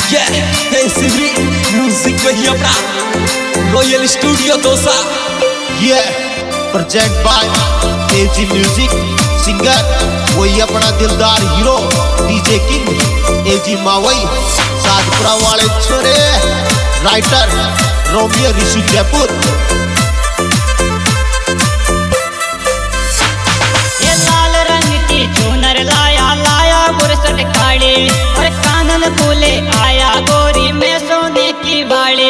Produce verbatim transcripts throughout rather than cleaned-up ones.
Yeah, Sivri, music वही अपना royal studio Dausa. Yeah, present by AG music. Singer वही अपना दिलदार hero DJ king AG Mawai. Sadhpura वाले छोरे राइटर रोमियो ऋषि जयपुर। ये लाल रंग की चुनर लाया लाया बुरसट काली और कानन फूले आया गोरी में सोने की बाड़ी।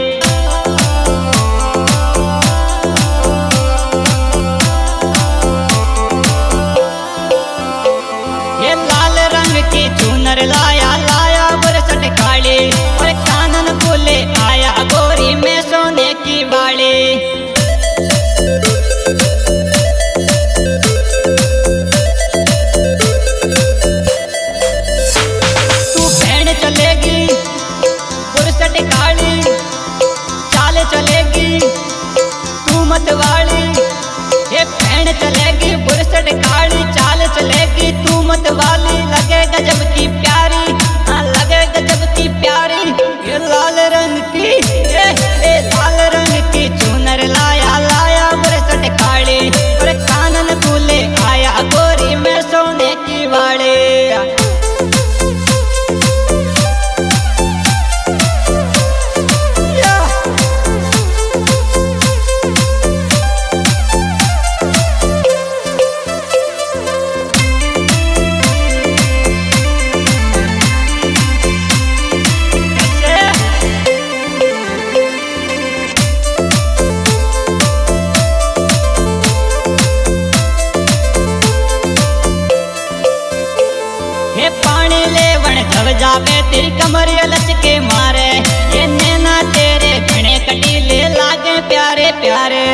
ये लाल रंग की चुनर लाया लाया बुरसट काली और कानन फूले आया गोरी में सोने की बाड़ी। चलेगी तू मतवाली ये पहन चलेगी बुरसट काली चाल चलेगी तू मतवाली। लगे गजब की प्यारी हाँ लगे गजब की प्यारी। ये लाल रंग की ये, ये लाल रंग की चुनर लाया लाया बुरसट काली और कानन फूले आया गोरी में सोने की वाड़ी। जावे तेरी कमर लचके मारे ये नैना तेरे घने कटीले लागे प्यारे प्यारे।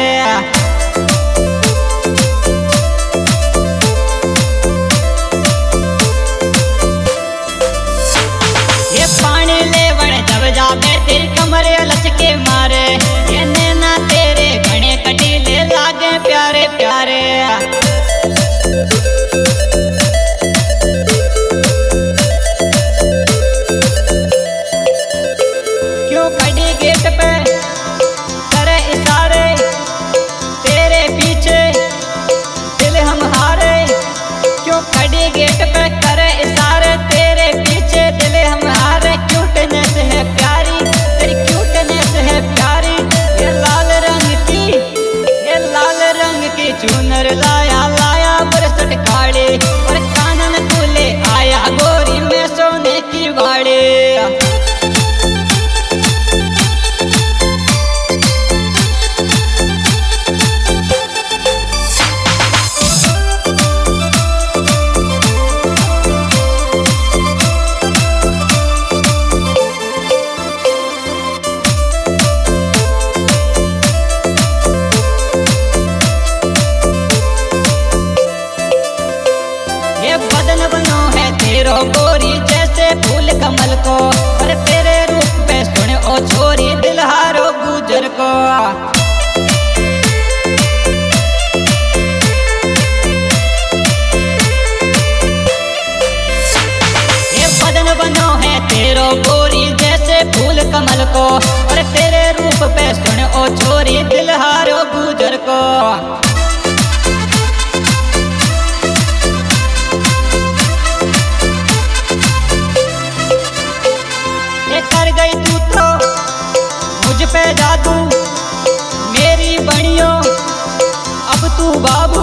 ये पानी ले वण जब जावे तेरी कमर लचके मारे ये नैना तेरे घने कटीले लागे प्यारे प्यारे। गेट पे करे इशारे तेरे पीछे दिल हम हारे। क्यों खड़ी गेट पे करे इशारे तेरे पीछे दिल हम हारे। क्यूटनेस है प्यारी तेरी क्यूटनेस है प्यारी। ये लाल रंग की ये लाल रंग की चुनर लाया लाया बुरसट काली और कानन फूले आया गोरी में सोने की बाड़ी। बदन बनो है तेरो गोरी जैसे फूल कमल को और तेरे रूप पे सुने ओ छोरी दिल हारो गुजर को। ये बदन बनो है तेरो गोरी जैसे फूल कमल को और तेरे रूप पे सुने ओ छोरी दिल हारो गुजर को। कर गई तू तो मुझ पे जादू मेरी बनियो अब तू बाबू